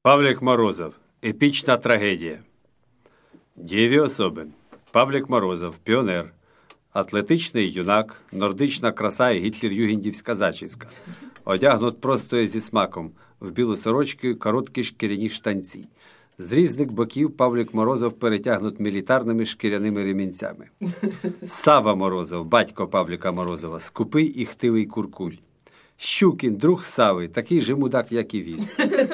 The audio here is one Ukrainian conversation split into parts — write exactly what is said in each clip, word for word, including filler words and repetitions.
Павлік Морозов. Епічна трагедія. Дієві особи. Павлік Морозов. Піонер. Атлетичний юнак. Нордична краса і гітлер-югендівська зачіска. Одягнут просто і зі смаком. В білу сорочку, короткі шкіряні штанці. З різних боків Павлік Морозов перетягнут мілітарними шкіряними ремінцями. Сава Морозов, батько Павліка Морозова, скупий і хтивий куркуль. Щукін, друг Сави, такий же мудак, як і він.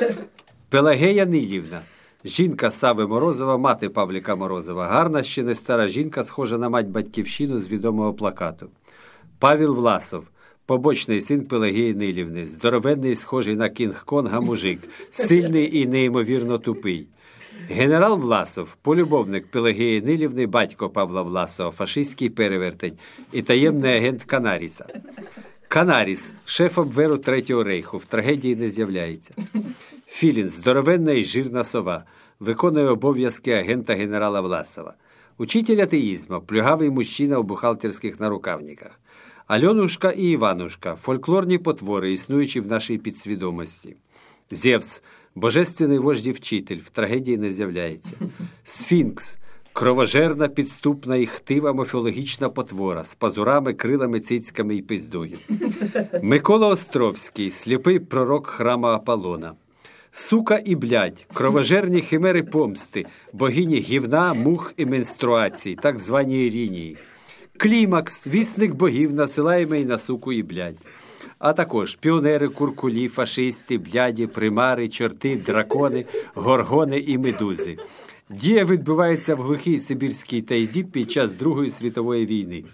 Пелагея Нилівна, жінка Сави Морозова, мати Павліка Морозова. Гарна, ще не стара жінка, схожа на мать-батьківщину з відомого плакату. Павел Власов, побочний син Пелагеї Нилівни, здоровенний, схожий на Кінг-Конга мужик, сильний і неймовірно тупий. Генерал Власов, полюбовник Пелагеї Нилівни, батько Павла Власова, фашистський перевертень і таємний агент Канаріса. Канаріс, шеф обверу Третього рейху, в трагедії не з'являється. Філін, здоровенна і жирна сова, виконує обов'язки агента генерала Власова. Учитель атеїзму, плюгавий мужчина у бухгалтерських нарукавниках. Альонушка і Іванушка, фольклорні потвори, існуючі в нашій підсвідомості. Зевс, божественний вождь і вчитель, в трагедії не з'являється. Сфінкс, кровожерна, підступна і хтива міфологічна потвора з пазурами, крилами, цицьками і пиздою. Микола Островський, сліпий пророк храма Аполлона. Сука і блядь, кровожерні химери помсти, богині гівна, мух і менструацій, так звані Іринії. Клімакс, вісник богів, насилаємий на суку і блядь. А також піонери, куркулі, фашисти, бляді, примари, чорти, дракони, горгони і медузи. Дія відбувається в глухій сибірській тайзі під час Другої світової війни.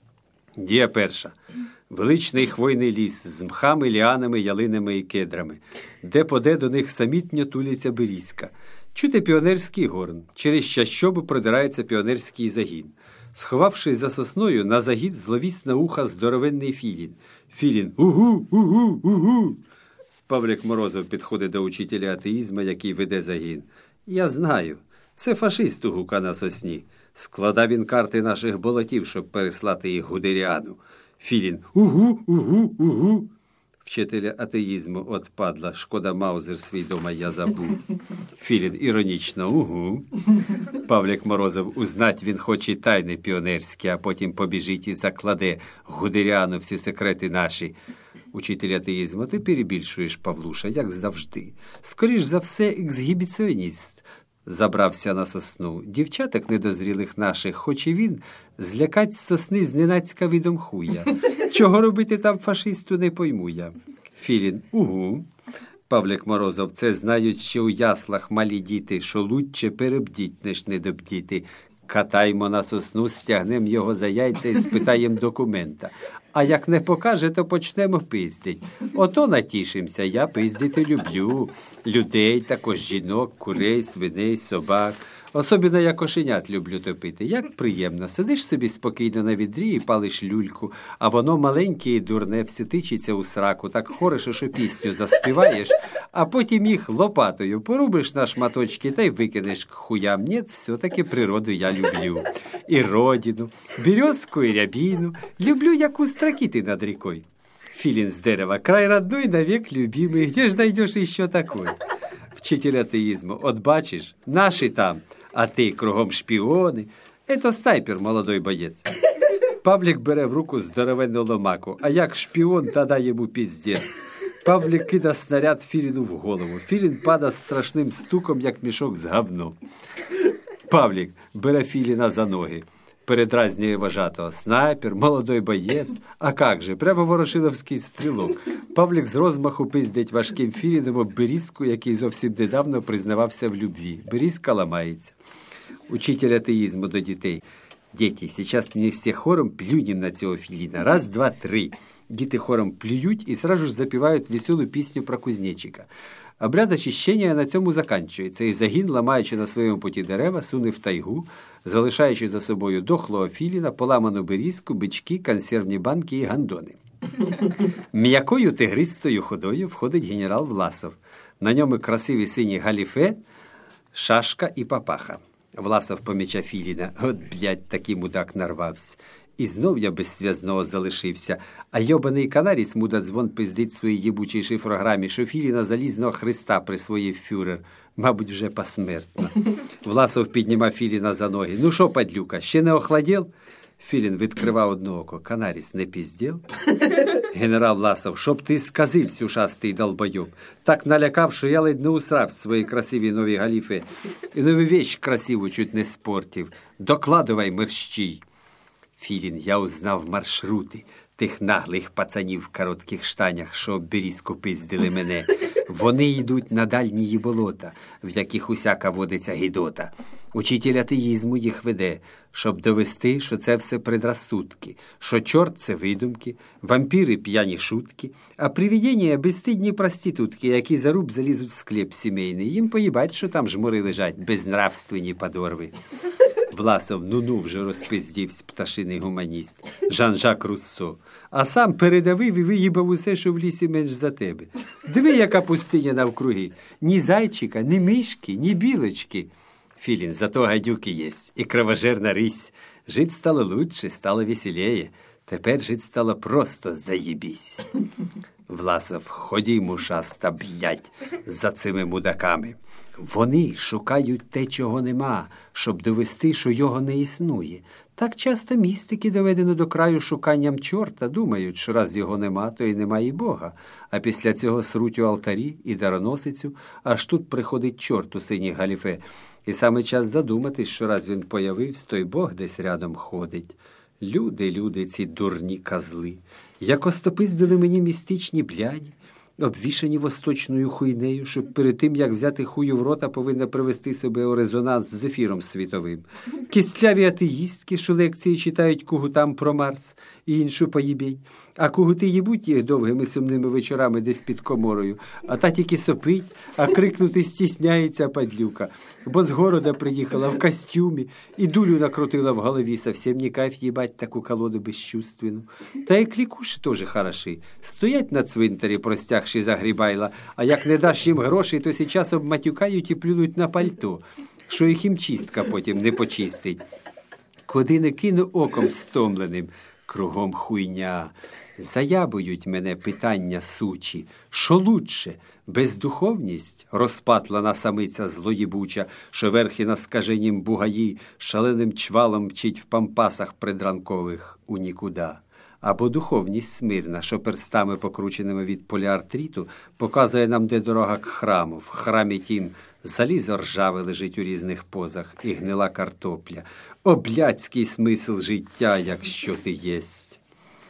Дія перша. Величний хвойний ліс з мхами, ліанами, ялинами і кедрами. Де-поде до них самітньо туляться берізка. Чути піонерський горн. Через чащобу продирається піонерський загін. Сховавшись за сосною, на загід зловісне уха здоровенний Філін. Філін «Угу, угу, угу». Павлік Морозов підходить до учителя атеїзму, який веде загін. «Я знаю. Це фашист у гука на сосні. Складав він карти наших болотів, щоб переслати їх Гудеріану». Філін «Угу, угу, угу». Вчителя атеїзму от падла, шкода Маузер свій дома я забув. Філін іронічно «Угу». Павлік Морозов узнать він хоче тайни піонерські, а потім побіжить і закладе Гудеріану всі секрети наші. Учитель атеїзму, ти перебільшуєш, Павлуша, як завжди. Скоріш за все, ексгібіціоніст. Забрався на сосну. Дівчаток недозрілих наших, хоч і він, злякать з сосни зненацька відом хуя. Чого робити там фашисту, не пойму я. Філін «Угу». Павлік Морозов, це знають ще у яслах малі діти, що лучче перебдіть, ніж недобдіти. Катаймо на сосну, стягнем його за яйця і спитаєм документа. А як не покаже, то почнемо пиздить. Ото натішимся, я пиздити люблю. Людей, також жінок, курей, свиней, собак. Особливо я кошенят люблю топити. Як приємно. Сидиш собі спокійно на відрі і палиш люльку, а воно маленьке і дурне, все тичиться у сраку, так хорошо, що пісню заспіваєш, а потім їх лопатою порубиш на шматочки та й викинеш к хуям. Ні, все-таки природу я люблю. І родину, березку і рябину. Люблю, як у строкіти над рікою. Філін з дерева, край родной, навек любимый, где ж найдешь еще такой? Вчитель атеїзму, от бачиш, наші там, а ти кругом шпіони. Ето снайпер, молодой боєць. Павлік бере в руку здоровенну ломаку, а як шпіон, тоді йому піздець. Павлік кида снаряд Філіну в голову. Філін пада страшним стуком, як мішок з говном. Павлік бере Філіна за ноги. Передразнює вожатого. Снайпер, молодой боєць. А как же, прямо ворошиловський стрілок. Павлік з розмаху пиздить важким Філіном об берізку, який зовсім недавно признавався в любві. Берізка ламається. Учитель атеїзму до дітей. Діти, зараз мені всі хором плюнем на цього Філіна. Раз, два, три. Діти хором плюють і сразу ж запівають веселу пісню про кузнечика. Обряд очищення на цьому заканчується, і загін, ламаючи на своєму путі дерева, суне в тайгу, залишаючи за собою дохлого Філіна, поламану берізку, бички, консервні банки і гандони. М'якою тигристою ходою входить генерал Власов. На ньому красиві сині галіфе, шашка і папаха. Власов поміча Філіна. От, блядь, такий мудак нарвався. І знов я без зв'язного залишився, а йобаний канаріс муда дзвон пиздить своїй єбучій шифрограмі, що Філіна залізного Христа присвоїв фюрер. Мабуть, вже посмертно. Власов піднімав Філіна за ноги. Ну що, падлюка, ще не охладів? Філін відкривав одне око. Канаріс не піздєл? Генерал Власов, щоб ти сказив, сюшастий долбойоб. Так налякав, що я ледь не усрав свої красиві нові галіфи. І нову вещь красиву чуть не спортив. Докладувай, мерщій. Філін, я узнав маршрути тих наглих пацанів в коротких штанях, що обберізку пиздили мене. Вони йдуть на дальні її болота, в яких усяка водиться гідота. Учитель атеїзму їх веде, щоб довести, що це все предрассудки, що чорт – це видумки, вампіри – п'яні шутки, а привидення – безстидні проститутки, які за руб залізуть в склеп сімейний. Їм поїбать, що там жмури лежать, безнравственні подорви. Власов, ну-ну, вже розпиздівсь пташиний гуманіст, Жан-Жак Руссо. А сам передавив і виїбав усе, що в лісі менш за тебе. Диви, яка пустиня навкруги. Ні зайчика, ні мишки, ні білочки. Філін, зато гадюки єсть і кровожерна рись. Жить стало лучше, стало веселее. Тепер жить стало просто заєбісь. Власов, ходімо, шаста, блядь, за цими мудаками. Вони шукають те, чого нема, щоб довести, що його не існує. Так часто містики доведено до краю шуканням чорта, думають, що раз його нема, то й нема і Бога. А після цього сруть у алтарі і дароносицю, аж тут приходить чорт у синій галіфе. І саме час задуматись, що раз він появився, то й Бог десь рядом ходить. Люди, люди, ці дурні козли, як остопиздили мені містичні бляді, обвішані восточною хуйнею, щоб перед тим, як взяти хую в рота, повинна привести себе у резонанс з ефіром світовим. Кістляві атеїстки, що лекції читають кугутам про Марс і іншу поїбень, а кугути їбуть їх довгими сумними вечорами десь під коморою, а та тільки сопить, а крикнути стісняється падлюка, бо з города приїхала в костюмі і дулю накрутила в голові, совсем не кайф їбать таку колоду безчувственну. Та і клікуші теж хороші, стоять на цвинтарі, простягши за грібайла, а як не даш їм грошей, то сейчас обматюкають і плюнуть на пальто, що і хімчистка потім не почистить. Куди не кину оком стомленим, кругом хуйня. Заябують мене питання сучі. Що лучше? Бездуховність, розпатлана самиця злоїбуча, що верхи на скаженім бугаї шаленим чвалом мчить в пампасах предранкових у нікуда. Або духовність смирна, що перстами, покрученими від поліартриту, показує нам, де дорога к храму. В храмі тім залізо ржаве лежить у різних позах і гнила картопля. О, блядський смисл життя, якщо ти єсть.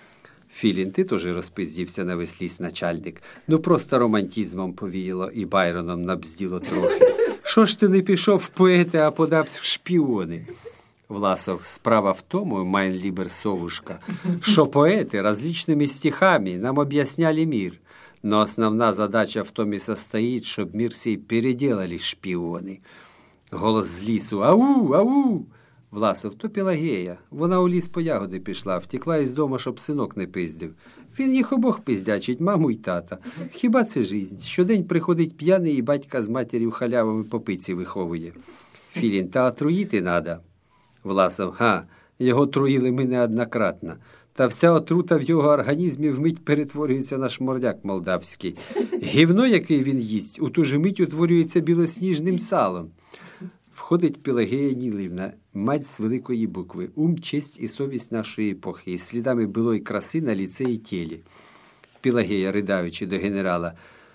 Філін, ти теж розпиздівся на весь ліс, начальник. Ну просто романтизмом повіяло і Байроном набзділо трохи. Що ж ти не пішов в поети, а подався в шпіони? Власов, справа в тому, майн либер совушка, що поети различными стихами нам объясняли мир, но основна задача в том и состоит, щоб мир сей переделали шпіони. Голос з лісу: «Ау, ау!» Власов, то Пелагея. Вона у ліс по ягоди пішла, втекла із дому, щоб синок не пиздив. Він їх обох пиздячить, маму й тата. Хіба це жизнь? Щодень приходить п'яний і батька з матір'ю халявами по пиці виховує. Філін, та отруїти надо. Власов, га, його труїли ми неоднократно. Та вся отрута в його організмі вмить перетворюється на шмордяк молдавський. Гівно, який він їсть, у ту же мить утворюється білосніжним салом. Входить Пелагея Нілівна, мать з великої букви, ум, честь і совість нашої епохи, із слідами былої краси на ліце і тілі. Пелагея, ридаючи до генерала: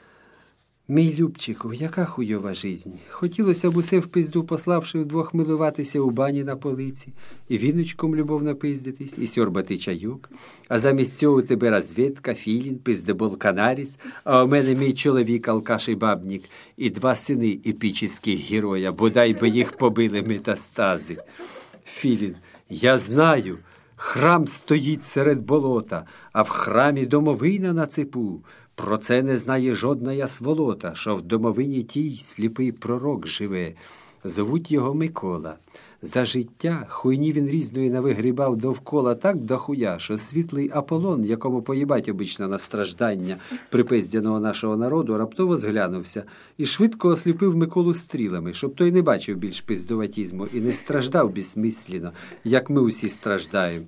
«Мій Любчику, яка хуйова жизнь. Хотілося б усе в пизду пославши вдвох милуватися у бані на полиці, і віночком любов напиздитись, і сьорбати чайок. А замість цього у тебе розвідка, Філін, пиздебол Канаріс, а у мене мій чоловік алкаш і бабнік, і два сини епічних героя, бодай би їх побили метастази». Філін: «Я знаю, храм стоїть серед болота, а в храмі домовина на цепу. Про це не знає жодна ясволота, що в домовині тій сліпий пророк живе. Зовуть його Микола. За життя хуйні він різної навигрібав довкола так дохуя, що світлий Аполлон, якому поїбать обично на страждання припиздяного нашого народу, раптово зглянувся і швидко осліпив Миколу стрілами, щоб той не бачив більш пиздуватізму і не страждав безсмислено, як ми усі страждаємо.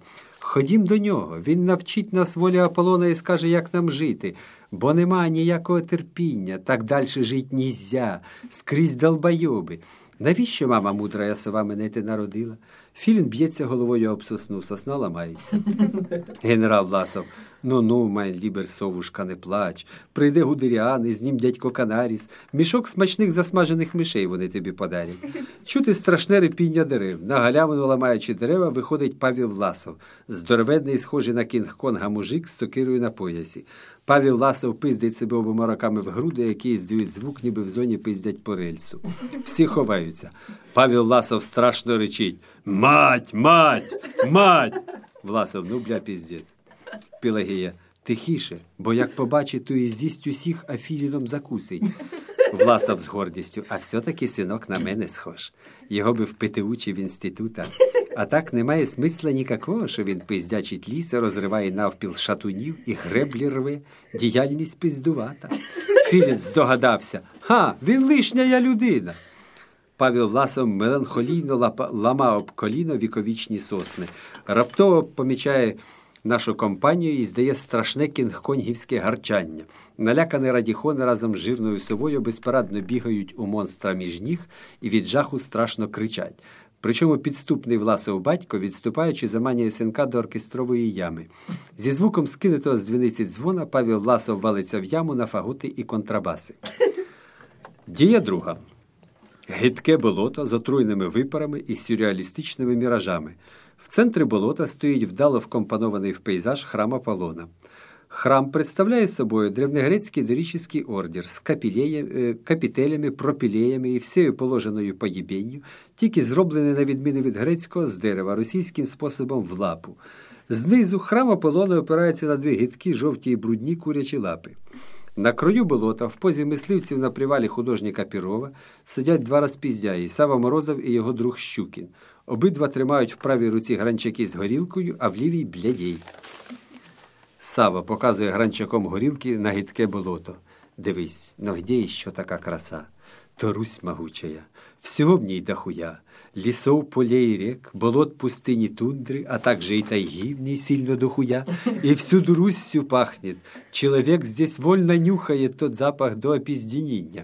Ходім до нього, він навчить нас волі Аполлона і скаже, як нам жити, бо нема ніякого терпіння, так далі жить нізя, скрізь долбойоби. Навіщо мама мудрая сова мене ти народила? Філін б'ється головою об сосну, сосна ламається. Генерал Власов: ну-ну, май лібер совушка, не плач. Прийде Гудеріан, із ним дядько Канаріс. Мішок смачних засмажених мишей вони тобі подарять. Чути страшне репіння дерев. На галявину, ламаючи дерева, виходить Павел Власов. Здоровенний, схожий на Кінг-Конга мужик з сокирою на поясі. Павел Власов пиздить себе обома руками в груди, які здають звук, ніби в зоні пиздять по рельсу. Всі ховаються. Павел Власов страшно речить: «Мать! Мать! Мать!» Власов: ну, бля, пиздець. Пелагея: тихіше, бо як побачить, то і з'їсть усіх, а Філіном закусить. Власов з гордістю: а все-таки синок на мене схож. Його би в ПТУ чи в інститутах. А так немає смисла нікакого, що він пиздячить ліс, розриває навпіл шатунів і греблі рве. Діяльність пиздувата. Філін здогадався: ха, він лишня людина. Павел Власов меланхолійно лапа, лама об коліно віковічні сосни. Раптово помічає нашу компанію і здає страшне кінг-конгівське гарчання. Налякані радіхони разом з жирною совою безпорадно бігають у монстра між ніг і від жаху страшно кричать. Причому підступний Власов батько, відступаючи, заманює синка до оркестрової ями. Зі звуком скинутого з дзвіниці дзвона Павел Власов валиться в яму на фаготи і контрабаси. Дія друга. Гидке болото з отруйними випарами і сюрреалістичними міражами. В центрі болота стоїть вдало вкомпонований в пейзаж храм Аполлона. Храм представляє собою древнегрецький дорічний ордер з капітелями, пропілеями і всією положеною поїбенню, тільки зроблений, на відміну від грецького, з дерева, російським способом в лапу. Знизу храм Аполлона опирається на дві гидкі, жовті і брудні курячі лапи. На краю болота, в позі мисливців на привалі художника Пірова, сидять два розпіздяї – Сава Морозов і його друг Щукін. Обидва тримають в правій руці гранчаки з горілкою, а в лівій – блядей. Сава показує гранчаком горілки на гидке болото. Дивись, но где еще така краса? То Русь могучая, всего в ней дохуя. Лесов, полей и рек, болот, пустыни, тундры, а также и тайги в ней сильно дохуя. И всюду Русью пахнет. Человек здесь вольно нюхает тот запах до опіздініння.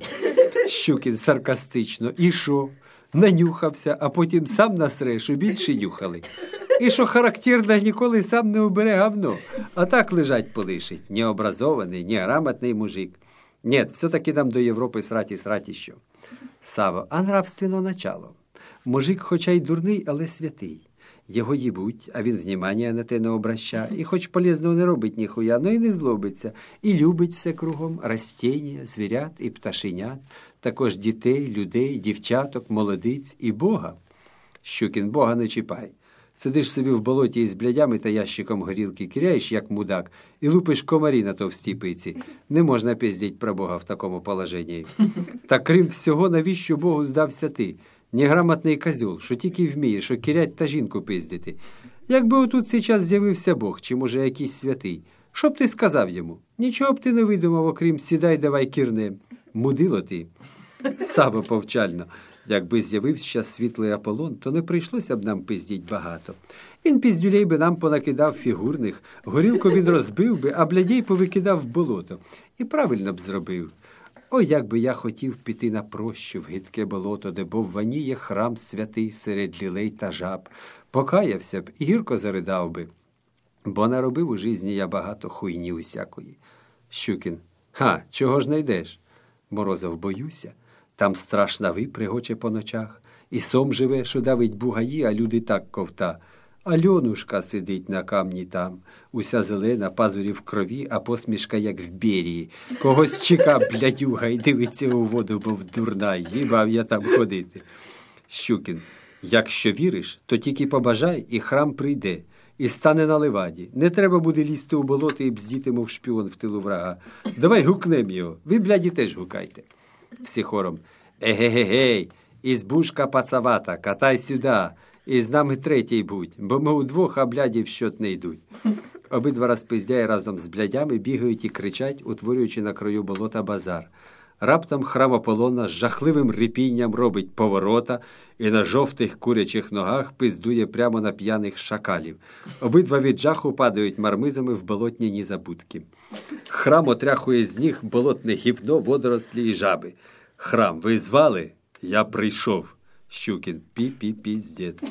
Щукін саркастично. І шо? Нанюхався, а потім сам насре, що більше нюхали. І що характерно, ніколи сам не убере говно, а так лежать полишить. Необразований, неграмотний мужик. Нет, все-таки нам до Європи сраті-сраті що. Саво, а нравственно начало. Мужик хоча й дурний, але святий. Його їбуть, а він внимання на те не обраща. І хоч полезного не робить ніхуя, но і не злобиться. І любить все кругом растіння, звірят і пташенят, також дітей, людей, дівчаток, молодиць і Бога. Щукін: Бога не чіпай. Сидиш собі в болоті із блядями та ящиком горілки, киряєш, як мудак, і лупиш комарі на товстій пиці. Не можна пиздіть про Бога в такому положенні. Та крім всього, навіщо Богу здався ти? Неграмотний козьол, що тільки вміє, що кирять та жінку пиздити. Якби отут сейчас з'явився Бог, чи, може, якийсь святий, що б ти сказав йому? Нічого б ти не видумав, окрім «сідай, давай кірне». Мудило ти. Саво повчально: якби з'явився щас світлий Аполлон, то не прийшлося б нам пиздіть багато. Він піздюлей би нам понакидав фігурних, горілку він розбив би, а блядей повикидав в болото. І правильно б зробив. О, як би я хотів піти на прощу в гидке болото, де бовваніє храм святий серед лілей та жаб. Покаявся б і гірко заридав би, бо наробив у житті я багато хуйні усякої. Щукін: ха, чого ж не йдеш? Морозов: боюся. Там страшна випригоче по ночах, і сом живе, що давить бугаї, а люди так ковта. Альонушка сидить на камні там, уся зелена, пазурі в крові, а посмішка, як в Берії. Когось чека блядюга і дивиться у воду, бо дурна, їбав я там ходити. Щукін: якщо віриш, то тільки побажай, і храм прийде, і стане на леваді. Не треба буде лізти у болото і бздіти, мов шпіон в тилу врага. Давай гукнем його, ви, бляді, теж гукайте. Всі хором: еге-ге-гей, ізбушка пацавата, катай сюди, і з нами третій будь, бо ми удвох, а бляді в щот не йдуть. Обидва розпиздяї разом з блядями бігають і кричать, утворюючи на краю болота базар. Раптом храм Аполлона з жахливим рипінням робить поворота і на жовтих курячих ногах пиздує прямо на п'яних шакалів. Обидва від жаху падають мармизами в болотні забудки. Храм отряхує з ніг болотне гівно, водорослі і жаби. Храм, ви звали? Я прийшов. Щукін, пі-пі-піздець.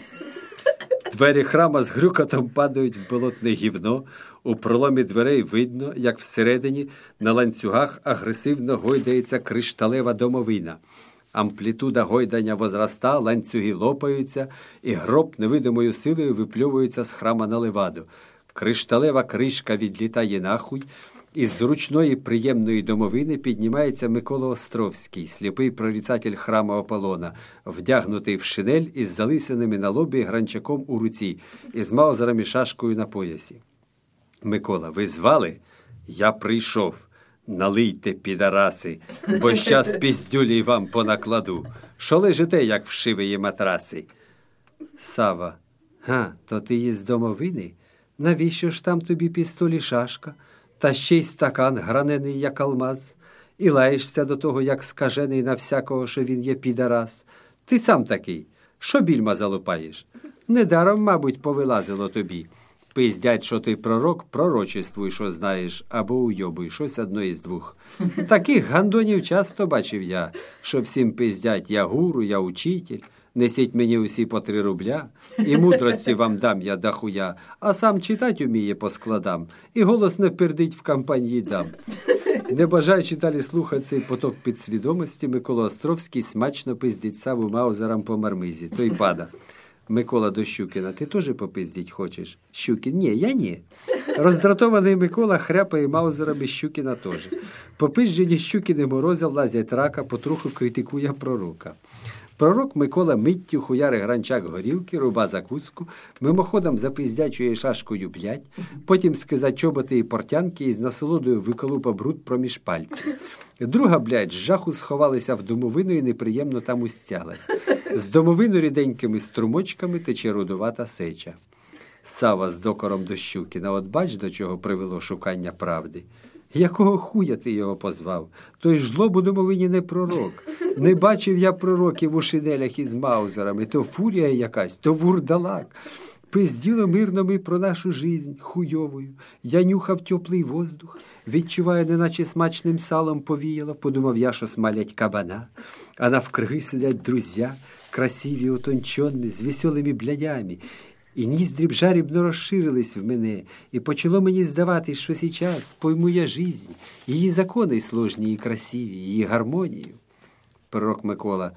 Двері храма з грюкотом падають в болотне гівно. У проломі дверей видно, як всередині на ланцюгах агресивно гойдається кришталева домовина. Амплітуда гойдання возраста, ланцюги лопаються, і гроб невидимою силою випльовується з храма на леваду. Кришталева кришка відлітає нахуй, із зручної приємної домовини піднімається Микола Островський, сліпий прорицатель храму Аполлона, вдягнутий в шинель із залисяними на лобі гранчаком у руці, із маузером і шашкою на поясі. Микола, ви звали? Я прийшов. Налийте, підараси, бо щас піздюлі вам понакладу. Що лежите, як вшивиє матраси? Сава, га, то ти є з домовини? Навіщо ж там тобі пістолі шашка? Та ще й стакан гранений, як алмаз? І лаєшся до того, як скажений на всякого, що він є підарас? Ти сам такий, що більма залупаєш? Недаром, мабуть, повилазило тобі. Пиздять, що ти пророк, пророчествуй, що знаєш, або уйобуй, щось одно із двох. Таких гандонів часто бачив я, що всім пиздять, я гуру, я учитель, несіть мені усі по три рубля, і мудрості вам дам я дохуя, а сам читать уміє по складам, і голосно пердить в кампанії дам. Не бажаючи далі слухати цей поток підсвідомості, Микола Островський смачно пиздить Саву маузером по мармизі, той пада. Микола до Щукіна, ти теж попиздіть хочеш? Щукін, ні, я ні. Роздратований Микола хряпає маузерами Щукіна теж. Попизджені Щукін і Морозов лазять рака, потроху критикує пророка. Пророк Микола миттю хуяри гранчак горілки, руба закуску, мимоходом запиздячує шашкою п'ять, потім скиза чоботи і портянки і з насолодою виколупа бруд проміж пальців. Друга, блядь, з жаху сховалася в домовину і неприємно там устялась. З домовину ріденькими струмочками тече рудувата сеча. Сава з докором до Щукіна, от бач, до чого привело шукання правди. Якого хуя ти його позвав? Той жлоб у домовині не пророк. Не бачив я пророків у шинелях із маузерами. То фурія якась, то вурдалак. Пизділо мирно ми про нашу жизнь, хуйовою. Я нюхав теплий воздух, відчуваю, неначе смачним салом повіяло, подумав я, що смалять кабана. А навкруги сидять друзя, красиві, утончені, з веселими блядями. І ніздрі б жарібно розширились в мене, і почало мені здаватись, що сейчас пойму я жизнь, її закони сложні і красиві, її гармонію. Пророк Микола,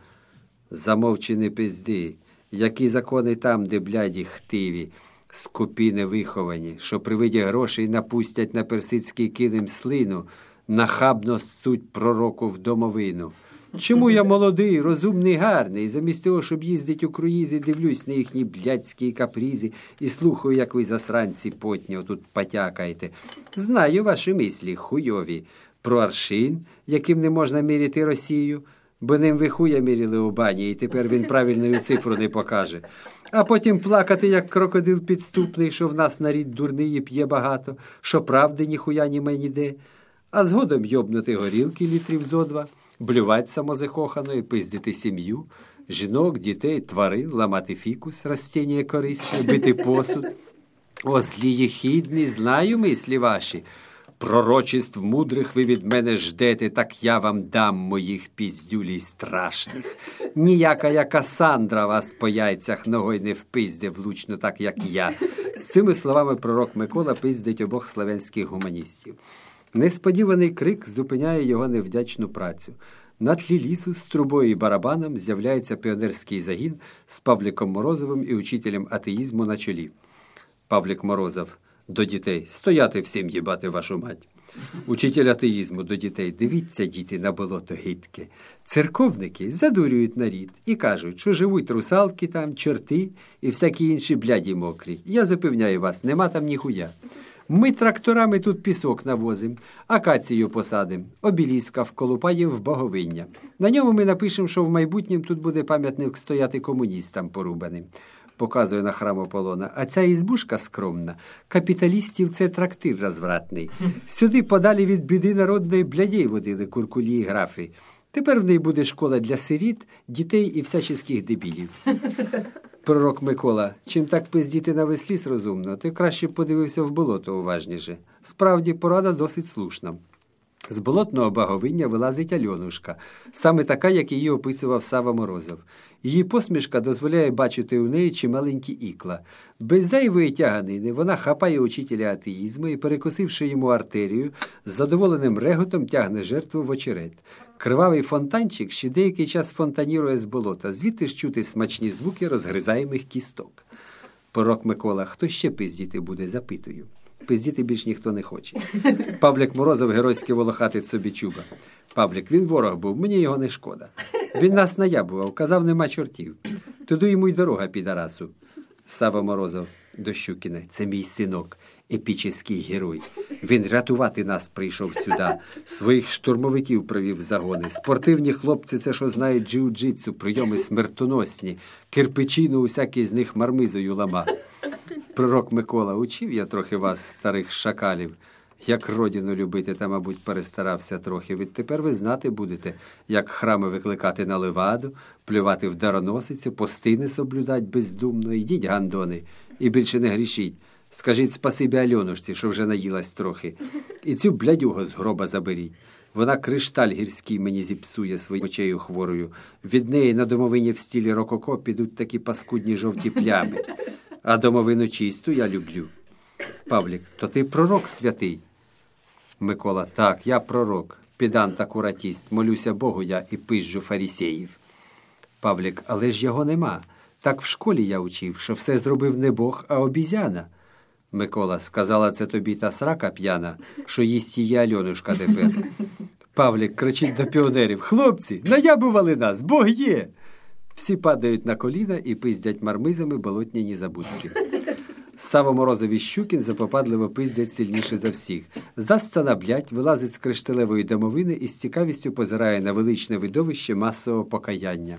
замовчи не пизди, які закони там, де бляді хтиві, скупі невиховані, що при виді грошей напустять на персидський килим слину, нахабно ссуть пророку в домовину. Чому я молодий, розумний, гарний, замість того, щоб їздить у круїзі, дивлюсь на їхні блядські капрізи і слухаю, як ви засранці потні отут потякаєте. Знаю ваші мислі, хуйові, про аршин, яким не можна міряти Росію, бо ним ви хуя міряли у бані, і тепер він правильною цифру не покаже. А потім плакати, як крокодил підступний, що в нас нарід дурний і п'є багато, що правди ніхуя німе ніде, а згодом йобнути горілки літрів зо два, блювать самозахохано і пиздити сім'ю, жінок, дітей, тварин, ламати фікус, растіння корисне, бити посуд. О, злі єхідні, знаю мислі ваші. Пророчеств мудрих ви від мене ждете, так я вам дам моїх піздюлій страшних. Ніяка я Касандра вас по яйцях ногой не впизде влучно, так як я. З цими словами пророк Микола пиздить обох славянських гуманістів. Несподіваний крик зупиняє його невдячну працю. На тлі лісу з трубою і барабаном з'являється піонерський загін з Павліком Морозовим і учителем атеїзму на чолі. Павлік Морозов до дітей: стояти всім, їбати вашу мать. Учитель атеїзму до дітей: дивіться, діти, на болото гидке. Церковники задурюють нарід і кажуть, що живуть русалки там, чорти і всякі інші бляді мокрі. Я запевняю вас, нема там ніхуя. Ми тракторами тут пісок навозим, акацію посадим, обіліска вколупаєм в боговиння. На ньому ми напишемо, що в майбутнім тут буде пам'ятник стояти комуністам порубаним. показує на храм Аполлона, а ця ізбушка скромна. Капіталістів це трактир розвратний. Сюди подалі від біди народної блядей водили куркулі і графи. Тепер в неї буде школа для сиріт, дітей і всяческих дебілів. Пророк Микола, чим так пиздіти на весь ліс розумно, ти краще подивився в болото уважніше. Справді, порада досить слушна. З болотного баговиння вилазить Альонушка, саме така, як її описував Сава Морозов. Її посмішка дозволяє бачити у неї чималенькі ікла. Без зайвої тяганини вона хапає учителя атеїзму і, перекосивши йому артерію, з задоволеним реготом тягне жертву в очерет. Кривавий фонтанчик ще деякий час фонтанірує з болота, звідти ж чути смачні звуки розгризаємих кісток. Пророк Микола, хто ще пиздіти буде, запитую. Пиздіти більш ніхто не хоче. Павлик Морозов геройськи волохатить собі чуба. Павлик, він ворог був, мені його не шкода. Він нас наябував, казав, нема чортів. Туди йому й дорога, підарасу. Сава Морозов до Щукіна. Це мій синок, епічний герой. Він рятувати нас прийшов сюди. Своїх штурмовиків провів в загони. Спортивні хлопці, це що знають джиу-джитсу, прийоми смертоносні. Кирпичину усякий з них мармизою лама. Пророк Микола, учив я трохи вас, старих шакалів. Як родину любити, та, мабуть, перестарався трохи. Відтепер ви знати будете, як храми викликати на леваду, плювати в дароносицю, постини соблюдать бездумно. Ідіть, гандони, і більше не грішіть. Скажіть спасибі Альонушці, що вже наїлась трохи. І цю блядюгу з гроба заберіть. Вона кришталь гірський мені зіпсує своєю очею хворою. Від неї на домовині в стілі рококо підуть такі паскудні жовті плями. А домовину чисту я люблю. Павлік, то ти пророк святий? Микола, так, я пророк, педант акуратіст, молюся Богу я і пизжу фарисеїв. Павлік, але ж його нема. Так в школі я учив, що все зробив не Бог, а обізяна. Микола, сказала це тобі та срака п'яна, що їсть її Альонушка тепер. Павлік кричить до піонерів, хлопці, наябували нас, Бог є! Всі падають на коліна і пиздять мармизами болотняні забудки. Сава Морозов і Щукін запопадливо пиздять сильніше за всіх. Засцана блядь, вилазить з кришталевої домовини і з цікавістю позирає на величне видовище масового покаяння.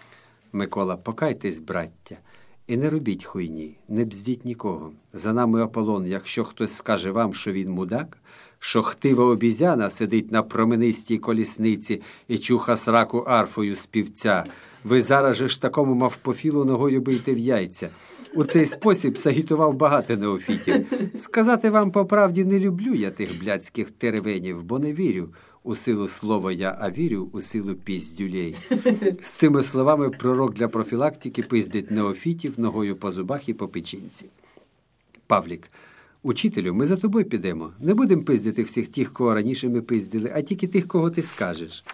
Микола, покайтесь, браття, і не робіть хуйні, не бздіть нікого. За нами Аполлон, якщо хтось скаже вам, що він мудак, що хтива обізяна сидить на променистій колісниці і чуха сраку арфою співця, ви зараз же ж такому мавпофілу ногою бийте в яйця. У цей спосіб сагітував багато неофітів. Сказати вам по правді, не люблю я тих блядських теревенів, бо не вірю у силу слова я, а вірю у силу піздюлей. З цими словами пророк для профілактики пиздить неофітів ногою по зубах і по печінці. Павлік, учителю, ми за тобою підемо. Не будемо пиздити всіх тих, кого раніше ми пиздили, а тільки тих, кого ти скажеш.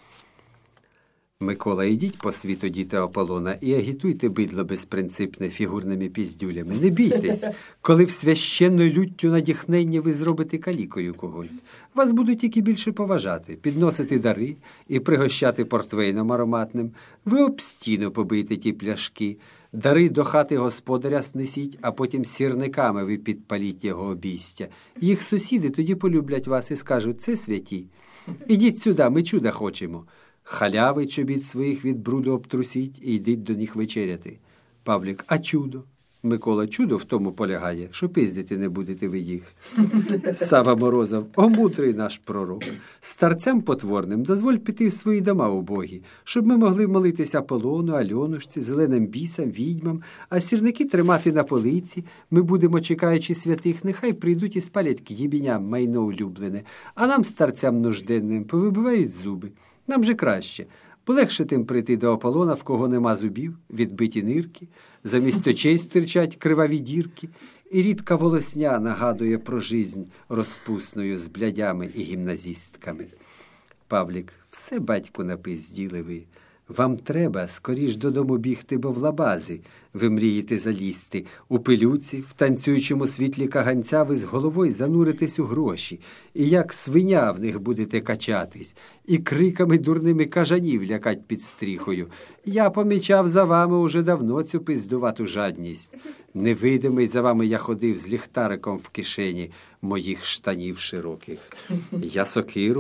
Микола, ідіть по світу, діти Аполлона, і агітуйте бидло безпринципне фігурними піздюлями. Не бійтесь, коли в священною люттю надіхнення ви зробите калікою когось. Вас будуть тільки більше поважати, підносити дари і пригощати портвейном ароматним. Ви об стіну побийте ті пляшки, дари до хати господаря снесіть, а потім сірниками ви підпаліть його обійстя. Їх сусіди тоді полюблять вас і скажуть, це святі. Ідіть сюди, ми чуда хочемо. Халяви чобіт своїх від бруду обтрусіть і йдіть до них вечеряти. Павлік, а чудо? Микола, чудо в тому полягає, що пиздити не будете ви їх. Сава Морозов, о мудрий наш пророк, старцям потворним дозволь піти в свої дома убогі, щоб ми могли молитися Аполлону, Альонушці, зеленим бісам, відьмам, а сірники тримати на полиці. Ми будемо, чекаючи святих, нехай прийдуть і спалять к їбіням майно улюблене, а нам, старцям нужденним, повибивають зуби. Нам же краще. Полегше тим прийти до Аполлона, в кого нема зубів, відбиті нирки, замість очей стирчать криваві дірки, і рідка волосня нагадує про жизнь розпусною з блядями і гімназістками. Павлік, все, батьку, напизділи ви. Вам треба скоріш додому бігти, бо в лабази ви мрієте залізти. У пилюці, в танцюючому світлі каганця ви з головою зануритесь у гроші. І як свиня в них будете качатись. І криками дурними кажанів лякать під стріхою. Я помічав за вами уже давно цю пиздувату жадність. Невидимий за вами я ходив з ліхтариком в кишені моїх штанів широких. Я сокиру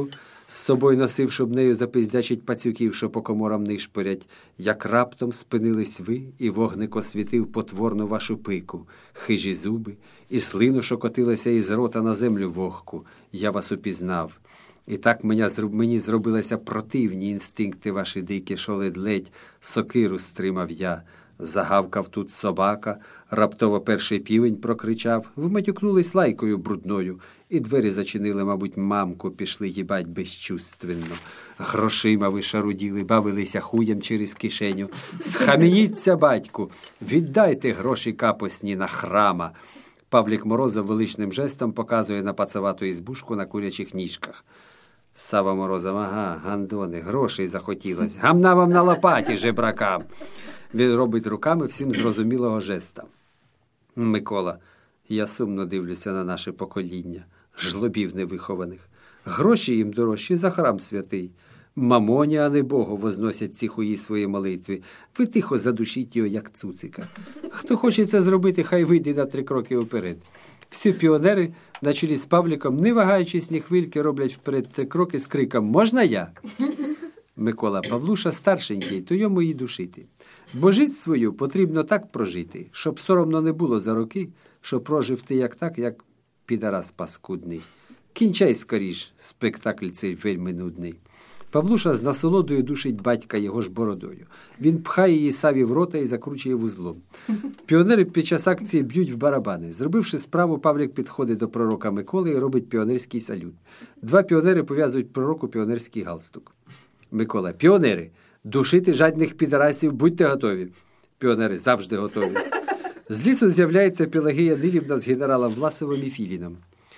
з собою носив, щоб нею запиздячить пацюків, що по коморам нишпорять, як раптом спинились ви, і вогник освітив потворну вашу пику, хижі зуби, і слину, що котилася із рота на землю вогку. Я вас упізнав. І так мені зробилися противні інстинкти ваші дикі, що ледь-ледь сокиру стримав я. Загавкав тут собака, раптово перший півень прокричав, ви матюкнулись лайкою брудною, і двері зачинили, мабуть, мамку, пішли їбать безчувственно. Грошима ви шаруділи, бавилися хуєм через кишеню. Схамініться, батьку, віддайте гроші капосні на храма. Павлік Морозов величним жестом показує на пацавату ізбушку на курячих ніжках. Сава Морозов, ага, гандони, грошей захотілось. Гамна вам на лопаті, жебракам. Він робить руками всім зрозумілого жеста. Микола, я сумно дивлюся на наше покоління, жлобів невихованих. Гроші їм дорожчі за храм святий. Мамоні, а не Богу, возносять ці хуї свої молитви. Ви тихо задушіть його, як цуцика. Хто хоче це зробити, хай вийде на три кроки вперед. Всі піонери, на чолі з Павліком, не вагаючись ні хвильки, роблять вперед три кроки з криком «Можна я?». Микола, Павлуша старшенький, то йому і душити. Бо жить свою потрібно так прожити, щоб соромно не було за роки, що прожив ти як так, як підарас паскудний. Кінчай скоріш, спектакль цей вельми нудний. Павлуша з насолодою душить батька його ж бородою. Він пхає її Саві в рота і закручує вузлом. Піонери під час акції б'ють в барабани. Зробивши справу, Павлік підходить до пророка Миколи і робить піонерський салют. Два піонери пов'язують пророку піонерський галстук. Микола, піонери, душити жадних підарасів, будьте готові. Піонери завжди готові. З лісу з'являється Пелагія Нилівна з генералом Власовим і Філіном.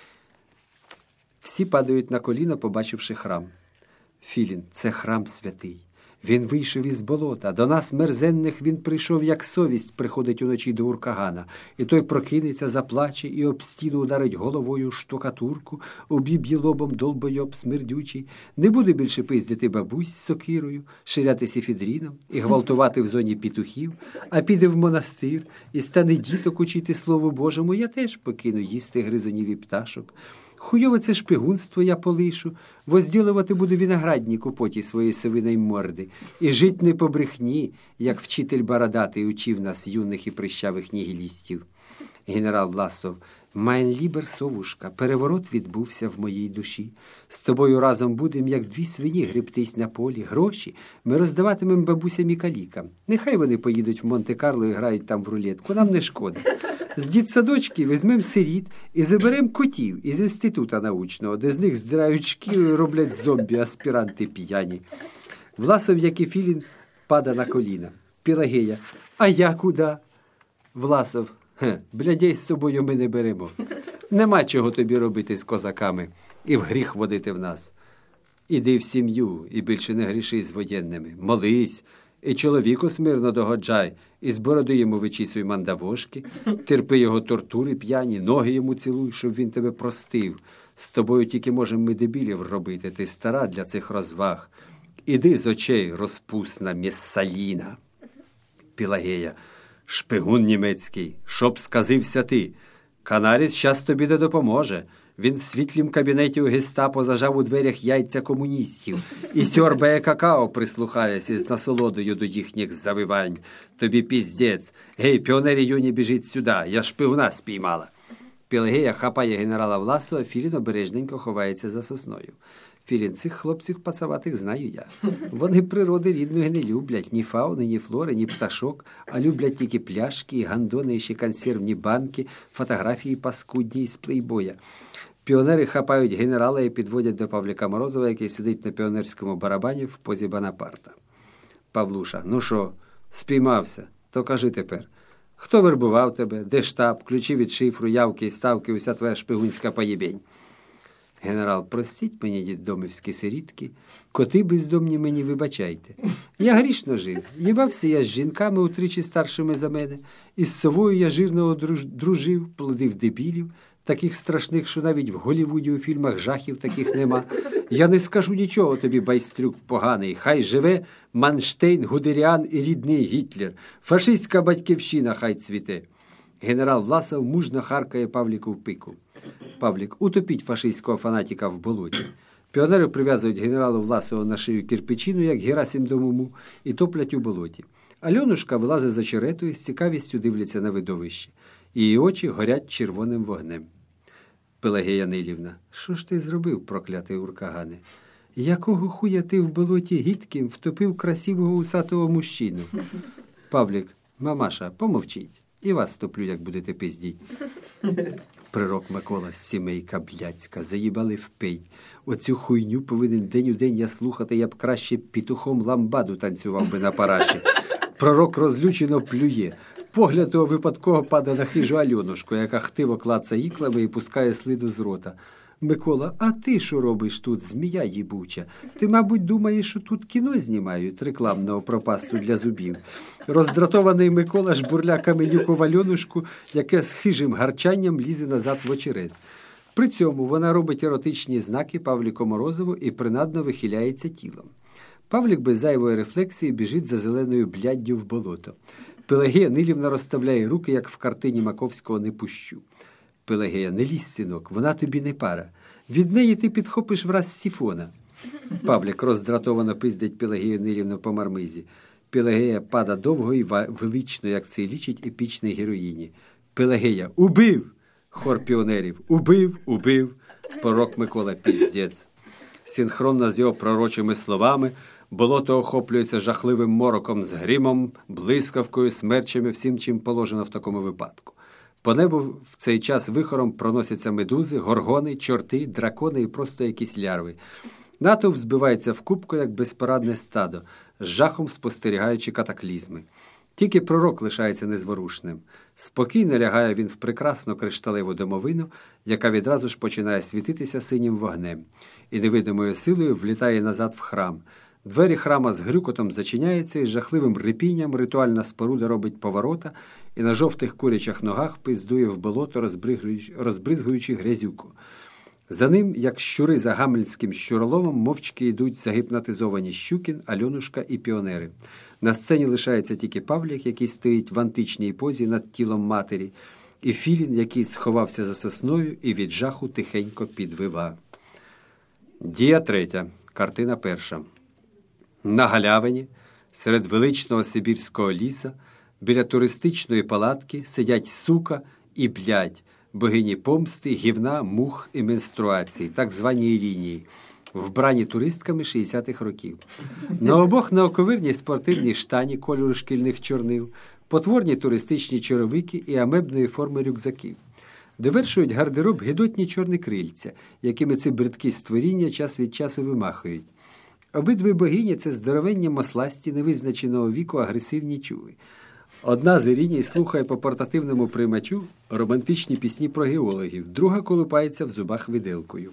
Всі падають на коліна, побачивши храм. Філін, це храм святий. Він вийшов із болота. До нас, мерзенних, він прийшов, як совість приходить уночі до Уркагана. І той прокинеться, заплаче і об стіну ударить головою штукатурку, обіб'є лобом долбойоб смердючий. Не буде більше пиздити бабусь з сокирою, ширяти сифідріном і гвалтувати в зоні петухів, а піде в монастир і стане діток учити Слову Божому. Я теж покину їсти гризунів і пташок. Хуйове це шпигунство я полишу, возділувати буду виноградник у поті своєї совиної морди, і жить не по брехні, як вчитель бородатий учив нас, юних і прищавих нігілістів. Генерал Власов, «Майн лібер, совушка, переворот відбувся в моїй душі. З тобою разом будем, як дві свині, гребтись на полі. Гроші ми роздаватимем бабусям і калікам. Нехай вони поїдуть в Монте-Карло і грають там в рулетку, нам не шкода. З дитсадочки візьмем сиріт і заберем котів із інститута научного, де з них здирають шкіру і роблять зомбі-аспіранти п'яні». Власов, як і Філін, пада на коліна. Пелагея, «А я куди?» Власов, «Хе, блядей з собою ми не беремо. Нема чого тобі робити з козаками і в гріх водити в нас. Іди в сім'ю і більше не гріши з воєнними. Молись, і чоловіку смирно догоджай, і з бороди йому вичісуй мандавошки, терпи його тортури п'яні, ноги йому цілуй, щоб він тебе простив. З тобою тільки можемо ми дебілів робити, ти стара для цих розваг. Іди з очей, розпусна Мессаліна». Пелагея, «Шпигун німецький, щоб сказився ти. Канарець щас тобі не допоможе. Він в світлім кабінеті у гестапо зажав у дверях яйця комуністів і сьорбає какао, прислухаясь із насолодою до їхніх завивань. Тобі піздець. Гей, піонері юні, біжіть сюди, я шпигуна спіймала». Пелагея хапає генерала Власова, Філін обережненько ховається за сосною. Філін, цих хлопців пацаватих знаю я. Вони природи рідної не люблять, ні фауни, ні флори, ні пташок, а люблять тільки пляшки, гандони, ще консервні банки, фотографії паскудні з плейбоя. Піонери хапають генерала і підводять до Павліка Морозова, який сидить на піонерському барабані в позі Бонапарта. Павлуша, ну що, спіймався? То кажи тепер. Хто вербував тебе? Де штаб? Ключі від шифру, явки і ставки, уся твоя шпигунська поєбень. Генерал, простіть мені, діддомівські сирітки, коти бездомні мені вибачайте. Я грішно жив, їбався я з жінками утричі старшими за мене, із совою я жирного друж... дружив, плодив дебілів, таких страшних, що навіть в Голлівуді у фільмах жахів таких нема. Я не скажу нічого тобі, байстрюк поганий, хай живе Манштейн, Гудеріан і рідний Гітлер, фашистська батьківщина хай цвіте. Генерал Власов мужно харкає Павліку в пику. Павлік, утопіть фашистського фанатика в болоті. Піонери прив'язують генералу Власову на шию кирпичину, як Герасим до Муму, і топлять у болоті. Альонушка вилазить за черету і з цікавістю дивляться на видовище. Її очі горять червоним вогнем. Пелагея Нилівна: що ж ти зробив, проклятий уркагане? Якого хуя ти в болоті гідким втопив красивого усатого мужчину? Павлік: мамаша, помовчіть. І вас стоплю, як будете пиздіть. Пророк Микола: сімейка блядська, заїбали впий. Оцю хуйню повинен день у день я слухати, я б краще пітухом ламбаду танцював би на параші. Пророк розлючено плює. Погляд того випадково падає на хижу Альонушку, яка хтиво клацає іклами і пускає слину з рота. Микола: а ти що робиш тут, змія їбуча? Ти, мабуть, думаєш, що тут кіно знімають, рекламного пропасту для зубів. Роздратований Микола жбурля каменюку в Альонушку, яке з хижим гарчанням лізе назад в очерет. При цьому вона робить еротичні знаки Павліку Морозову і принадно вихиляється тілом. Павлік без зайвої рефлексії біжить за зеленою бляддю в болото. Пелагея Нилівна розставляє руки, як в картині Маковського «Не пущу». Пелагея: не лізь, синок, вона тобі не пара. Від неї ти підхопиш враз сіфона. Павлік роздратовано пиздить Пелагею Нилівну по мармизі. Пелагея пада довго і велично, як це лічить епічній героїні. Пелагея: убив! Хор піонерів: убив, убив. Пророк Микола: піздець. Синхронно з його пророчими словами болото охоплюється жахливим мороком з гримом, блискавкою, смерчами, всім, чим положено в такому випадку. По небу в цей час вихором проносяться медузи, горгони, чорти, дракони і просто якісь лярви. Натовп збивається в купку, як безпорадне стадо, з жахом спостерігаючи катаклізми. Тільки пророк лишається незворушним. Спокійно лягає він в прекрасну кришталеву домовину, яка відразу ж починає світитися синім вогнем, і невидимою силою влітає назад в храм. Двері храма з грюкотом зачиняються, і з жахливим рипінням ритуальна споруда робить поворота, і на жовтих курячих ногах пиздує в болото, розбризгуючи, розбризгуючи грязюку. За ним, як щури за гамельським щуроломом, мовчки йдуть загіпнотизовані Щукін, Альонушка і піонери. На сцені лишається тільки Павлік, який стоїть в античній позі над тілом матері, і Філін, який сховався за сосною і від жаху тихенько підвива. Дія третя. Картина перша. На галявині, серед величного сибірського ліса, біля туристичної палатки сидять сука і блядь, богині помсти, гівна, мух і менструації, так звані лінії, вбрані туристками шістдесятих років. На обох науковирні спортивні штані кольору шкільних чорнил, потворні туристичні чоровики і амебної форми рюкзаків. Довершують гардероб гидотні чорні крильця, якими ці бридкі створіння час від часу вимахують. Обидві богині – це здоровенні масласті невизначеного віку агресивні чуви. Одна з Іріній слухає по портативному приймачу романтичні пісні про геологів, друга колупається в зубах виделкою.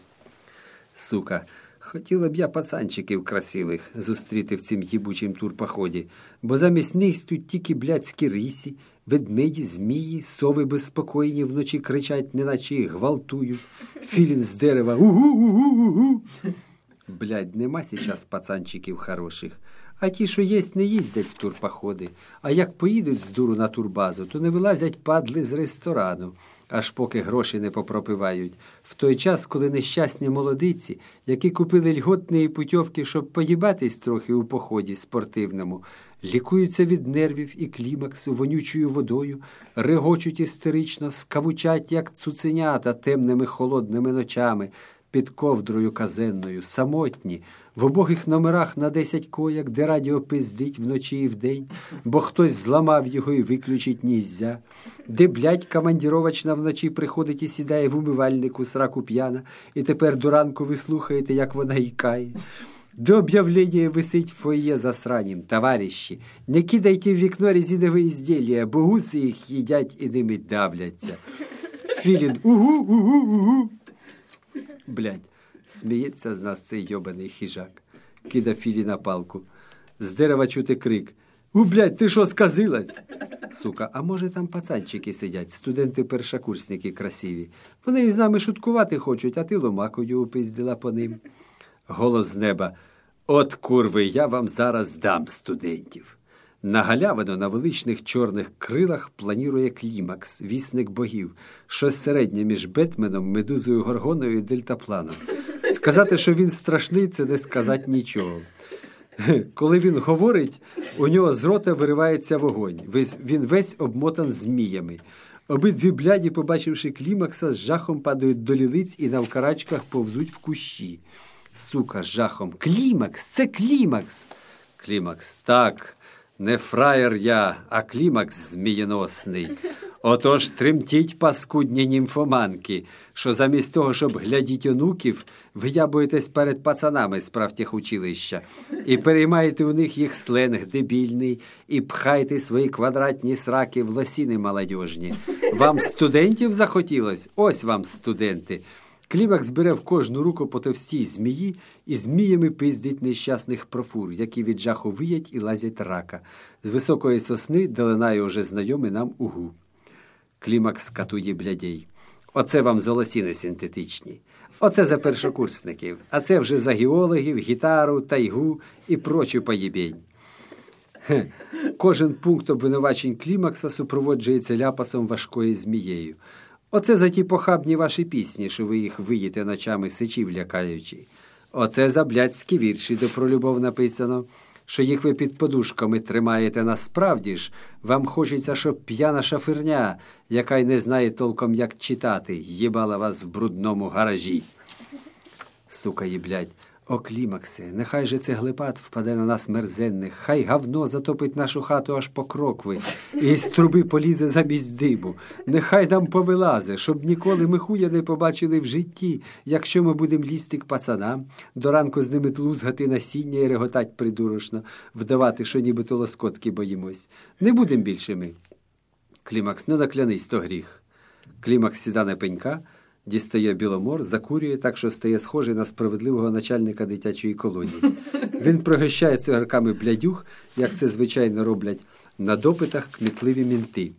Сука, хотіла б я пацанчиків красивих зустріти в цім їбучім турпоході, бо замість них тут тільки блядські рисі, ведмеді, змії, сови безспокійні вночі кричать, неначе їх гвалтують. Філін з дерева: угу-угу-угу. Блядь, нема сейчас пацанчиків хороших. А ті, що єсть, не їздять в турпоходи. А як поїдуть з дуру на турбазу, то не вилазять падли з ресторану, аж поки гроші не попропивають. В той час, коли нещасні молодиці, які купили льготні путівки, щоб поїбатись трохи у поході спортивному, лікуються від нервів і клімаксу вонючою водою, регочуть істерично, скавучать, як цуценята темними холодними ночами, під ковдрою казенною, самотні, в обох номерах на десять кояк, де радіо пиздить вночі і вдень, бо хтось зламав його і виключить ніззя, де, блядь, командіровочна вночі приходить і сідає в умивальнику сраку п'яна, і тепер до ранку ви слухаєте, як вона ікає. До об'явлення висить в фойє засранім: товариші, не кидайте в вікно резинові ізділля, бо гуси їх їдять і ними давляться. Філін: угу, угу, угу. Блядь, сміється з нас цей йобаний хижак. Кида Філі на палку. З дерева чути крик: «У, блядь, ти що, сказилась?» Сука, а може там пацанчики сидять, студенти-першокурсники красиві. Вони із нами шуткувати хочуть, а ти ломакою упиздила по ним. Голос з неба: «От, курви, я вам зараз дам студентів». На галявину на величних чорних крилах планірує клімакс, вісник богів, щось середнє між Бетменом, Медузою Горгоною і Дельтапланом. Сказати, що він страшний, це не сказати нічого. Коли він говорить, у нього з рота виривається вогонь. Він весь обмотан зміями. Обидві бляді, побачивши Клімакса, з жахом падають до лілиць і навкарачках повзуть в кущі. Сука з жахом. Клімакс! Це Клімакс! Клімакс. Так, не фраєр я, а Клімакс змієносний. Отож тремтіть, паскудні німфоманки, що замість того, щоб глядіть онуків, виябуєтесь перед пацанами з правтехучилища і переймаєте у них їх сленг дебільний і пхайте свої квадратні сраки в лосіни молодіжні. Вам студентів захотілось? Ось вам студенти. Клімакс бере в кожну руку по товстій змії і зміями пиздить нещасних профур, які від жаху виять і лазять рака. З високої сосни долинає уже знайомий нам угу. Клімакс катує блядей. Оце вам золосіни синтетичні. Оце за першокурсників. А це вже за геологів, гітару, тайгу і прочу поєбень. Кожен пункт обвинувачень Клімакса супроводжується ляпасом важкої змією. Оце за ті похабні ваші пісні, що ви їх виїте ночами сичів лякаючи. Оце за блядські вірші, де про любов написано, що їх ви під подушками тримаєте насправді ж, вам хочеться, щоб п'яна шафирня, яка й не знає толком, як читати, їбала вас в брудному гаражі. Сука їблядь. О, Клімаксе, нехай же цеглепад впаде на нас мерзенних, хай гавно затопить нашу хату аж по крокви, і з труби полізе замість диму. Нехай нам повилазе, щоб ніколи ми хуя не побачили в житті, якщо ми будемо лізти к пацанам, до ранку з ними тлузгати насіння і реготать придурочно, вдавати, що нібито лоскотки боїмось. Не будемо більше ми. Клімакс, ну наклянись, то гріх. Клімакс сіда на пенька, дістає біломор, закурює так, що стає схожий на справедливого начальника дитячої колонії. Він пригощає цигарками блядюх, як це звичайно роблять на допитах кмітливі мінти.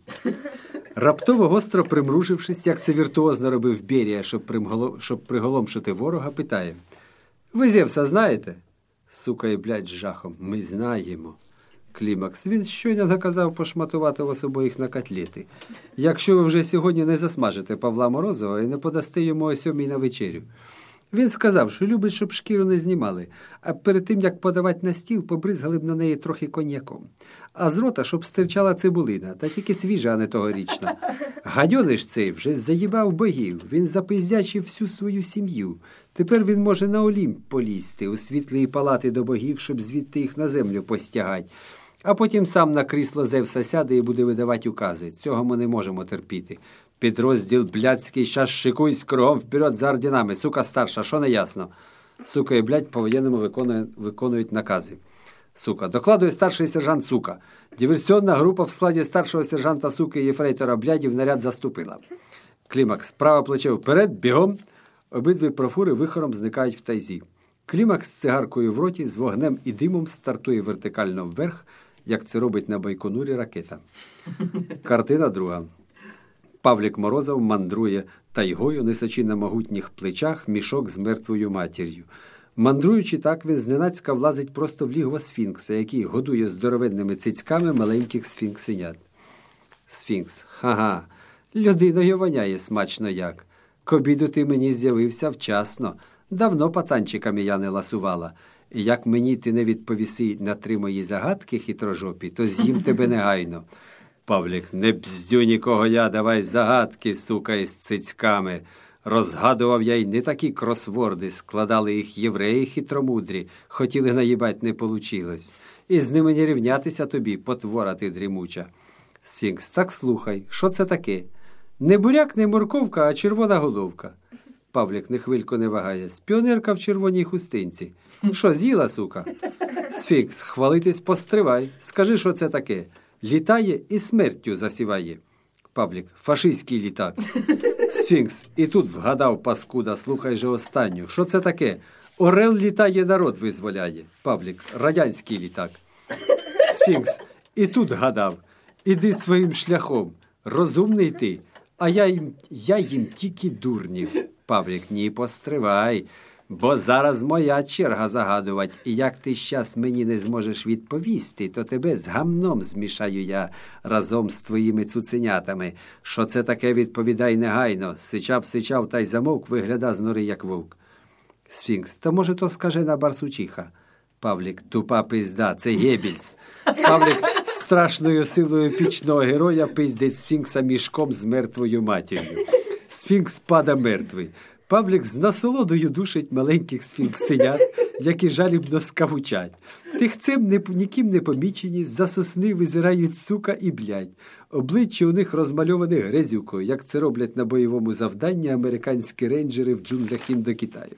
Раптово гостро примружившись, як це віртуозно робив Берія, щоб, примголо... щоб приголомшити ворога, питає: «Ви Зевса знаєте?» Сукає, блядь, з жахом: «Ми знаємо». Клімакс. Він щойно наказав пошматувати вас обоїх на котлети. Якщо ви вже сьогодні не засмажите Павла Морозова і не подасте йому о сьомій на вечерю. Він сказав, що любить, щоб шкіру не знімали, а перед тим, як подавати на стіл, побризгали б на неї трохи коньяком. А з рота, щоб стирчала цибулина, та тільки свіжа, а не тогорічна. Гадьониш цей вже заїбав богів, він запиздячив всю свою сім'ю. Тепер він може на Олімп полізти, у світлі палати до богів, щоб звідти їх на землю постягати. А потім сам на крісло Зевса сяде і буде видавати укази. Цього ми не можемо терпіти. Підрозділ блядський, щас шикуйсь кругом вперед за орденами. Сука старша, що не ясно? Сука і блядь по-воєнному виконує, виконують накази. Сука. Докладує старший сержант Сука. Диверсіонна група в складі старшого сержанта Суки і єфрейтора Бляді в наряд заступила. Клімакс. Праве плече вперед, бігом. Обидві профури вихором зникають в тайзі. Клімакс з цигаркою в роті, з вогнем і димом стартує вертикально вверх, як це робить на Байконурі ракета. Картина друга. Павлік Морозов мандрує тайгою, несучи на могутніх плечах мішок з мертвою матір'ю. Мандруючи так, він зненацька влазить просто в лігво сфінкса, який годує здоровенними цицьками маленьких сфінксенят. Сфінкс. Ха-га. Людиною воняє смачно як. К обіду ти мені з'явився вчасно. Давно пацанчиками я не ласувала. І як мені ти не відповіси на три мої загадки хитрожопі, то з'їм тебе негайно. Павлік, не бздю нікого я, давай загадки, сука, із цицьками. Розгадував я й не такі кросворди, складали їх євреї хитромудрі, хотіли наїбать, не получилось. І з ними не рівнятися тобі, потвора ти дрімуча. Сфінкс, так слухай, що це таке? Не буряк, не морковка, а червона головка. Павлік не хвильку не вагаясь. Піонерка в червоній хустинці. Що, з'їла, сука? Сфінкс, хвалитись постривай. Скажи, що це таке? Літає і смертю засіває. Павлік, фашистський літак. Сфінкс, і тут вгадав, паскуда, слухай же останню. Що це таке? Орел літає, народ визволяє. Павлік, радянський літак. Сфінкс, і тут гадав. Іди своїм шляхом. Розумний ти, а я їм, я їм тільки дурнів. Павлік, ні, постривай, бо зараз моя черга загадувати, і як ти щас мені не зможеш відповісти, то тебе з гамном змішаю я разом з твоїми цуценятами. Що це таке, відповідай негайно. Сичав, сичав, та й замовк, вигляда з нори, як вовк. Сфінкс. Та може то скажена барсучиха. Павлік. Тупа пизда, це Геббельс. Павлік страшною силою пічного героя пиздить Сфінкса мішком з мертвою матір'ю. Сфінкс пада мертвий. Павлік з насолодою душить маленьких сфінксенят, які жалібно скавучать. Тихцем не, ніким не помічені, з-за сосни визирають сука і блядь. Обличчя у них розмальоване грязюкою, як це роблять на бойовому завданні американські рейнджери в джунглях Індокитаю.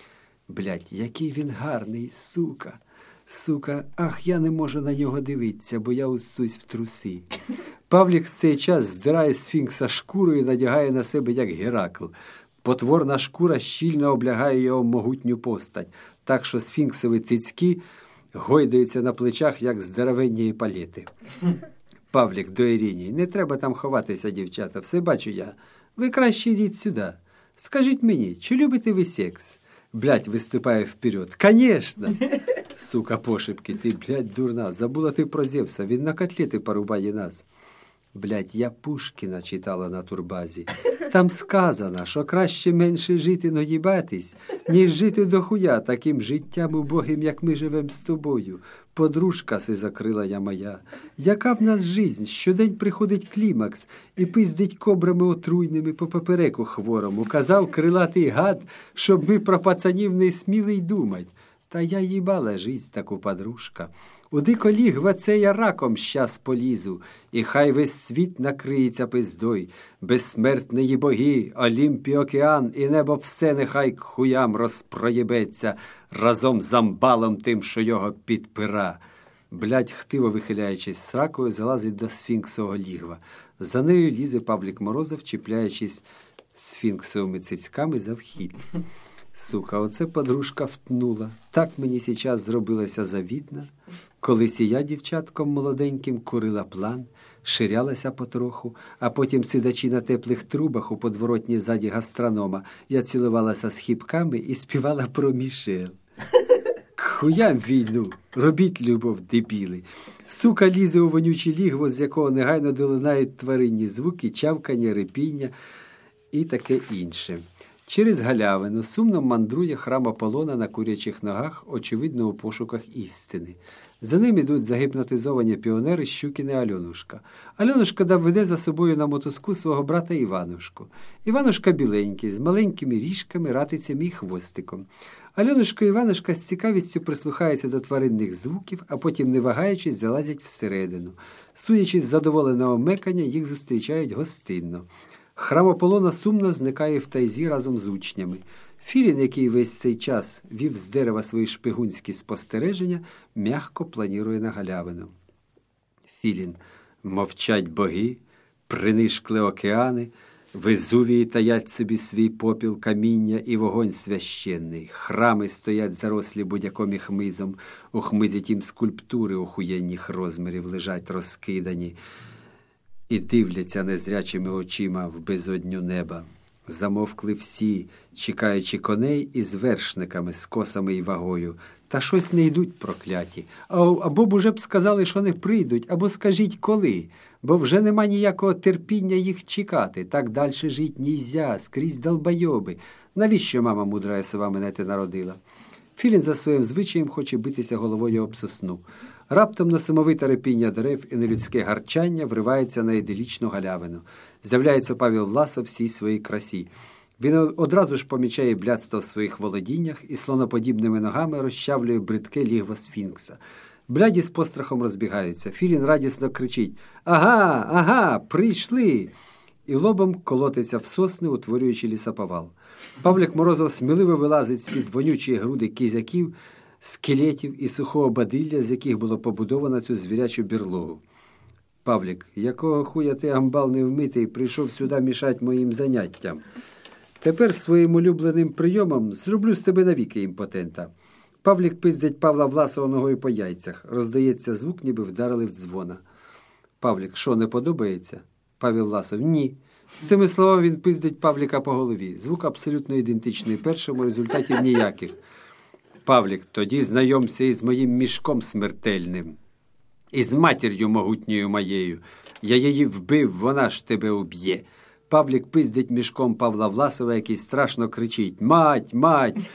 Блядь, який він гарний, сука. Сука, ах, я не можу на нього дивитися, бо я усусь в труси. Павлік в цей час здирає сфінкса шкуру і надягає на себе, як Геракл. Потворна шкура щільно облягає його могутню постать, так що сфінксові цицьки гойдаються на плечах, як здоровенні палети. Павлік до Ірині. Не треба там ховатися, дівчата, все бачу я. Ви краще йдіть сюди. Скажіть мені, чи любите ви секс? Блядь, виступає вперед. Конечно! Сука, пошепки, ти, блядь, дурна. Забула ти про Зевса, він на котлети порубає нас. Блядь, я Пушкіна читала на турбазі. Там сказано, що краще менше жити, но їбатись, ніж жити до хуя таким життям убогим, як ми живем з тобою. Подружка си закрила я моя. Яка в нас жизнь? Щодень приходить клімакс і пиздить кобрами отруйними по попереку хворому. Казав крилатий гад, щоб ми про пацанів не сміли й думать. Та я їбала жизнь таку, подружка. У диколігва це я раком щас полізу, і хай весь світ накриється пиздой. Безсмертні боги, Олімп і океан, і небо все нехай к хуям розпроєбеться разом з амбалом тим, що його підпира. Блядь, хтиво вихиляючись сракою, залазить до сфінксового лігва. За нею лізе Павлік Морозов, чіпляючись сфінксовими цицьками за вхід. Сука, оце подружка втнула. Так мені сейчас зробилося завідно. Колись і я дівчатком молоденьким курила план, ширялася потроху, а потім, сидячи на теплих трубах у подворотні ззаді гастронома, я цілувалася з хіпками і співала про Мішел. К хуям війну, робіть любов, дебіли. Сука лізе у вонюче лігво, з якого негайно долинають тваринні звуки, чавкання, репіння і таке інше. Через галявину сумно мандрує храм Аполлона на курячих ногах, очевидно, у пошуках істини. За ним ідуть загіпнотизовані піонери Щукін і Альонушка. Альонушка веде за собою на мотузку свого брата Іванушку. Іванушка біленький, з маленькими ріжками, ратицями і хвостиком. Альонушка і Іванушка з цікавістю прислухаються до тваринних звуків, а потім, не вагаючись, залазять всередину. Судячи з задоволеного мекання, їх зустрічають гостинно. Храм Аполлона сумно зникає в тайзі разом з учнями. Філін, який весь цей час вів з дерева свої шпигунські спостереження, м'яко планірує на галявину. Філін. Мовчать боги, принишкли океани, Везувії таять собі свій попіл, каміння і вогонь священний. Храми стоять зарослі будь-яком і хмизом. У хмизі тім скульптури охуєнних розмірів лежать розкидані і дивляться незрячими очима в безодню неба. Замовкли всі, чекаючи коней із вершниками, з косами і вагою. Та щось не йдуть прокляті. Або б уже б сказали, що не прийдуть, або скажіть коли, бо вже нема ніякого терпіння їх чекати. Так далі жить нізя, скрізь долбойоби. Навіщо мама мудра сова мене те народила? Філін за своїм звичаєм хоче битися головою об сосну. Раптом несамовите репіння дерев і нелюдське гарчання вривається на іделічну галявину. З'являється Павел Власов в всій своїй красі. Він одразу ж помічає блядство в своїх володіннях і слоноподібними ногами розчавлює бридке лігво сфінкса. Бляді з пострахом розбігаються. Філін радісно кричить «Ага, ага, прийшли!» і лобом колотиться в сосни, утворюючи лісоповал. Павлік Морозов сміливо вилазить з-під вонючої груди кізяків, скелетів і сухого бадилля, з яких було побудовано цю звірячу бірлогу. «Павлік, якого хуя ти, амбал невмитий, прийшов сюди мішать моїм заняттям? Тепер своїм улюбленим прийомом зроблю з тебе навіки імпотента». Павлік пиздить Павла Власова ногою по яйцях. Роздається звук, ніби вдарили в дзвона. «Павлік, що, не подобається?» Павел Власов: «Ні». З цими словами він пиздить Павліка по голові. Звук абсолютно ідентичний першому, результатів ніяких. «Павлік, тоді знайомся із моїм мішком смертельним. Із матір'ю могутньою моєю. Я її вбив, вона ж тебе уб'є». Павлік пиздить мішком Павла Власова, який страшно кричить: «Мать, мать!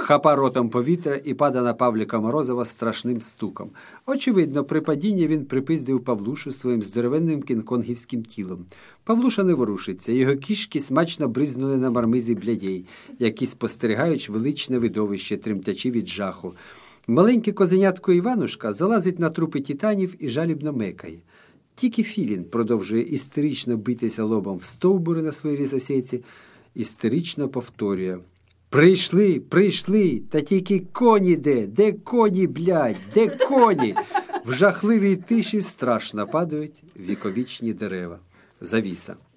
хапа ротом повітря і пада на Павліка Морозова страшним стуком. Очевидно, при падінні він припиздив Павлушу своїм здоровенним кінконгівським тілом. Павлуша не ворушиться, його кішки смачно бризнули на мармизі блядей, які спостерігають величне видовище, тремтячи від жаху. Маленьке козенятко Іванушка залазить на трупи титанів і жалібно мекає. Тільки Філін продовжує істерично битися лобом в стовбури на своїй лісосейці, істерично повторює: «Прийшли, прийшли, та тільки коні де, де коні, блядь, де коні?» В жахливій тиші страшно падають віковічні дерева. Завіса.